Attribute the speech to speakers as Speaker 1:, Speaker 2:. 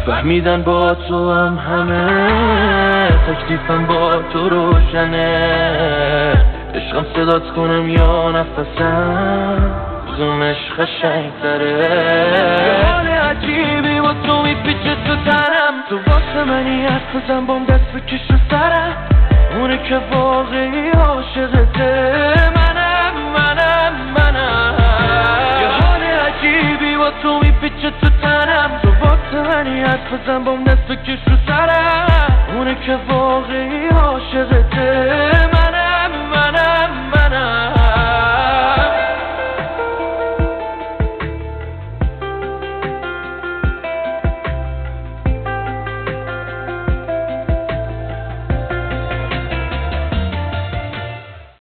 Speaker 1: فهمیدن با تو هم همه تکلیفم با تو روشنه عشقم صدات کنم یا نفسم کدومش قشنگ تره یه حال عجیبی با تو میپیچه تو تنم تو واسه منی حرف بزن بام دست بکش رو سرم اونه که واقعی عاشقته منم یه حال عجیبی با تو میپیچه تو تنم تو واسه منی حرف بزن بام دست بکش رو سرم اونه که واقعی عاشقته